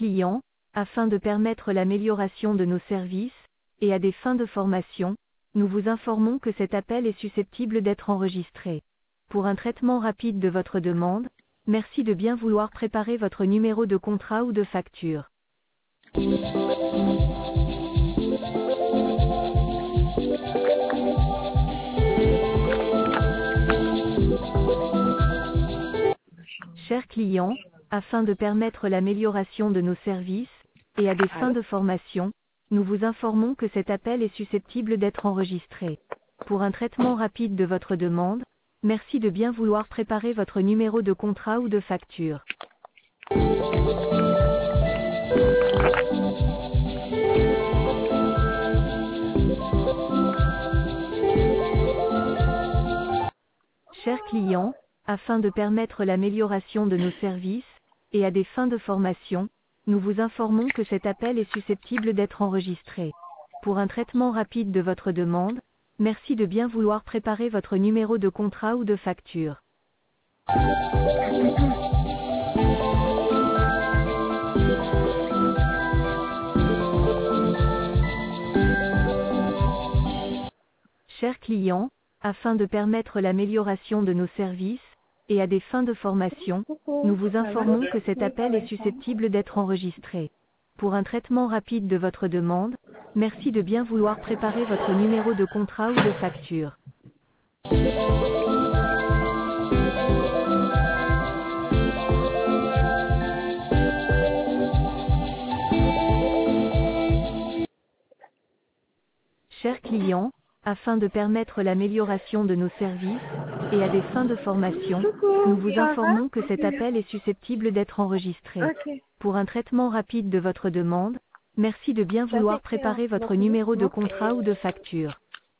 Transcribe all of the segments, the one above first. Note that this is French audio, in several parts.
clients, afin de permettre l'amélioration de nos services, et à des fins de formation, nous vous informons que cet appel est susceptible d'être enregistré. Pour un traitement rapide de votre demande, merci de bien vouloir préparer votre numéro de contrat ou de facture. Chers clients, afin de permettre l'amélioration de nos services, et à des fins de formation, nous vous informons que cet appel est susceptible d'être enregistré. Pour un traitement rapide de votre demande, merci de bien vouloir préparer votre numéro de contrat ou de facture. Chers clients, afin de permettre l'amélioration de nos services, et à des fins de formation, nous vous informons que cet appel est susceptible d'être enregistré. Pour un traitement rapide de votre demande, merci de bien vouloir préparer votre numéro de contrat ou de facture. Chers clients, afin de permettre l'amélioration de nos services, et à des fins de formation, nous vous informons que cet appel est susceptible d'être enregistré. Pour un traitement rapide de votre demande, merci de bien vouloir préparer votre numéro de contrat ou de facture. Chers clients, afin de permettre l'amélioration de nos services, et à des fins de formation, nous vous informons que cet appel est susceptible d'être enregistré. Pour un traitement rapide de votre demande, merci de bien vouloir préparer votre numéro de contrat ou de facture.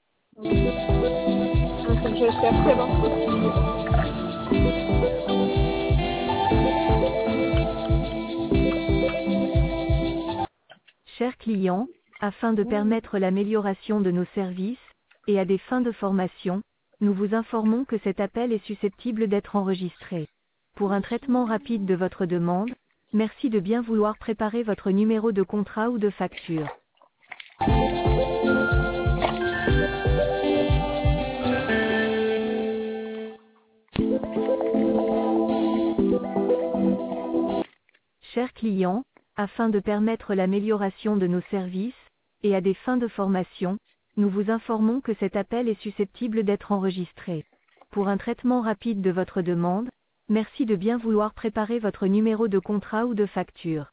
Chers clients, afin de permettre l'amélioration de nos services, et à des fins de formation, nous vous informons que cet appel est susceptible d'être enregistré. Pour un traitement rapide de votre demande, merci de bien vouloir préparer votre numéro de contrat ou de facture. Chers clients, afin de permettre l'amélioration de nos services, et à des fins de formation, nous vous informons que cet appel est susceptible d'être enregistré. Pour un traitement rapide de votre demande, merci de bien vouloir préparer votre numéro de contrat ou de facture.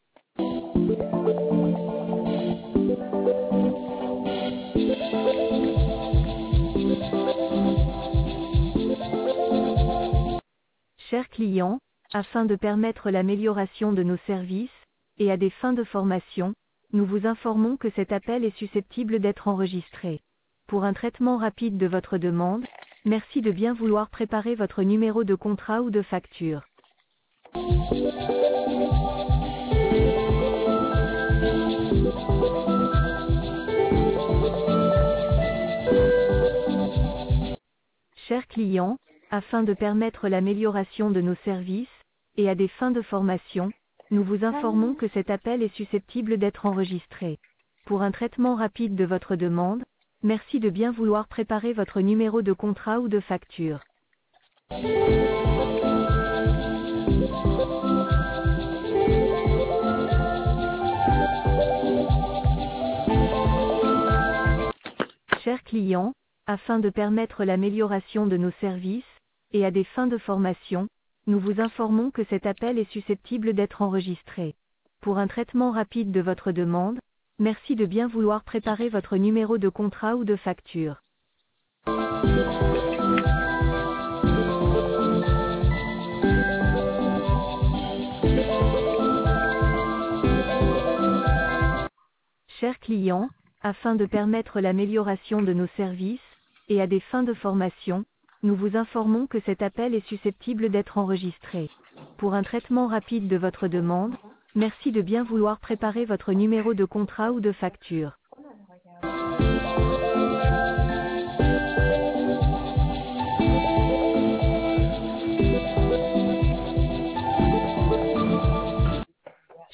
Chers clients, afin de permettre l'amélioration de nos services, et à des fins de formation, nous vous informons que cet appel est susceptible d'être enregistré. Pour un traitement rapide de votre demande, merci de bien vouloir préparer votre numéro de contrat ou de facture. Chers clients, afin de permettre l'amélioration de nos services, et à des fins de formation, nous vous informons que cet appel est susceptible d'être enregistré. Pour un traitement rapide de votre demande, merci de bien vouloir préparer votre numéro de contrat ou de facture. Chers clients, afin de permettre l'amélioration de nos services, et à des fins de formation, nous vous informons que cet appel est susceptible d'être enregistré. Pour un traitement rapide de votre demande, merci de bien vouloir préparer votre numéro de contrat ou de facture. Chers clients, afin de permettre l'amélioration de nos services, et à des fins de formation, nous vous informons que cet appel est susceptible d'être enregistré. Pour un traitement rapide de votre demande, merci de bien vouloir préparer votre numéro de contrat ou de facture.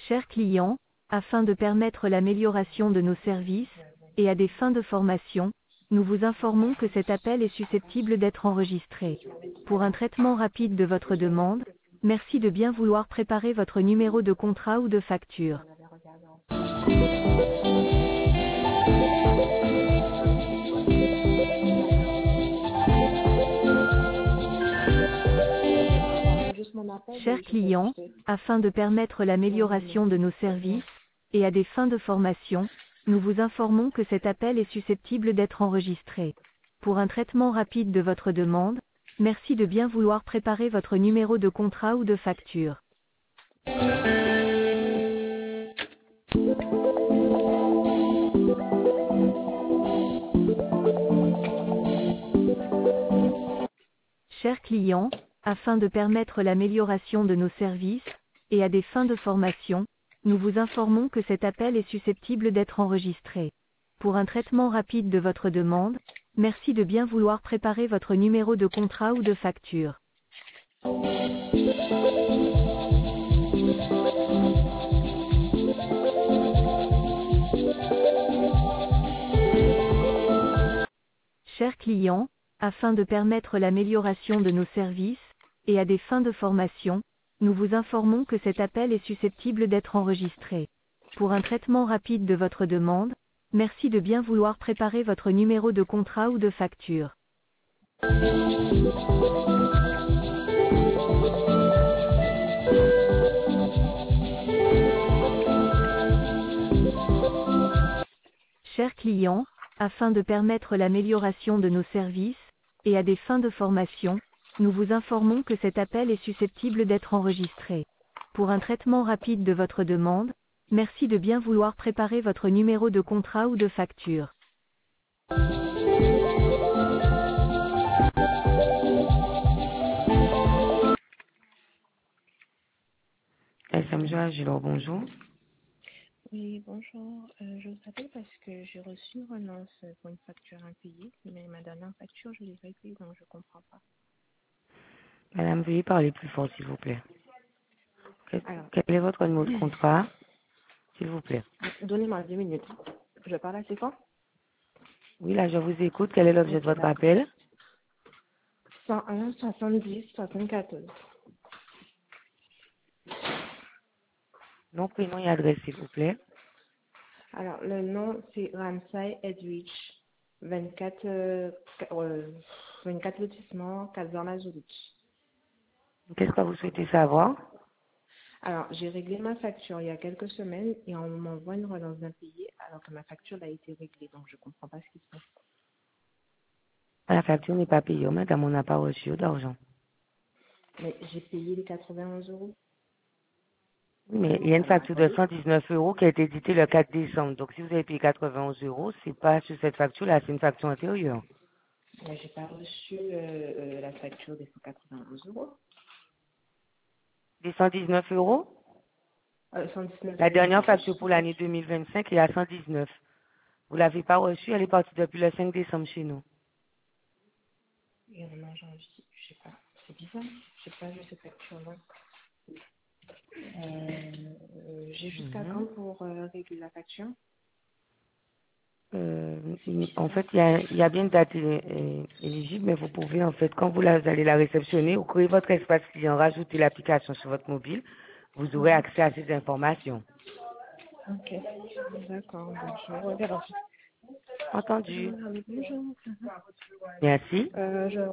Chers clients, afin de permettre l'amélioration de nos services, et à des fins de formation, nous vous informons que cet appel est susceptible d'être enregistré. Pour un traitement rapide de votre demande, merci de bien vouloir préparer votre numéro de contrat ou de facture. Chers clients, afin de permettre l'amélioration de nos services, et à des fins de formation, nous vous informons que cet appel est susceptible d'être enregistré. Pour un traitement rapide de votre demande, merci de bien vouloir préparer votre numéro de contrat ou de facture. Chers clients, afin de permettre l'amélioration de nos services, et à des fins de formation, nous vous informons que cet appel est susceptible d'être enregistré. Pour un traitement rapide de votre demande, merci de bien vouloir préparer votre numéro de contrat ou de facture. Chers clients, afin de permettre l'amélioration de nos services, et à des fins de formation, nous vous informons que cet appel est susceptible d'être enregistré. Pour un traitement rapide de votre demande, merci de bien vouloir préparer votre numéro de contrat ou de facture. Chers clients, afin de permettre l'amélioration de nos services, et à des fins de formation, nous vous informons que cet appel est susceptible d'être enregistré. Pour un traitement rapide de votre demande, merci de bien vouloir préparer votre numéro de contrat ou de facture. SMJ Gilor, bonjour. Oui, bonjour. Je vous appelle parce que j'ai reçu une relance pour une facture impayée, mais ma dernière facture, je l'ai réglée, donc je ne comprends pas. Madame, veuillez parler plus fort, s'il vous plaît. Alors, Quel est votre numéro de contrat, s'il vous plaît? donnez-moi 10 minutes. Je parle assez fort? Oui, là, je vous écoute. Quel est l'objet de Ok, votre d'accord. appel? 101 70 74. Nom, prénom et adresse, s'il vous plaît. Alors, le nom, c'est Ramsay Edwidge, 24 lotissement, Kazan-Mazovic. Qu'est-ce que vous souhaitez savoir? Alors, j'ai réglé ma facture il y a quelques semaines et on m'envoie une relance d'impayé alors que ma facture a été réglée, donc je ne comprends pas ce qui se passe. La facture n'est pas payée, madame, on n'a pas reçu d'argent. Mais j'ai payé les 91 euros. Oui, mais il y a une facture de 119 euros qui a été éditée le 4 décembre. Donc, si vous avez payé 91 euros, c'est pas sur cette facture-là, c'est une facture antérieure. Mais j'ai pas reçu la facture des 191 euros. Des 119 euros? 119 La euros, j'ai dernière reçu facture pour cette l'année facture. 2025 est à 119. Vous l'avez pas reçue, elle est partie depuis le 5 décembre chez nous. Et on a janvier, je sais pas. C'est bizarre, j'ai pas vu cette facture-là. J'ai jusqu'à Mhm. quand pour régler la facture? C'est En bizarre. fait, il y a bien une date éligible, mais vous pouvez, en fait, quand allez la réceptionner, vous créez votre espace client, rajoutez l'application sur votre mobile, vous aurez accès à ces informations. Ok, d'accord, donc je regarde. Entendu. Bonjour. Merci. Je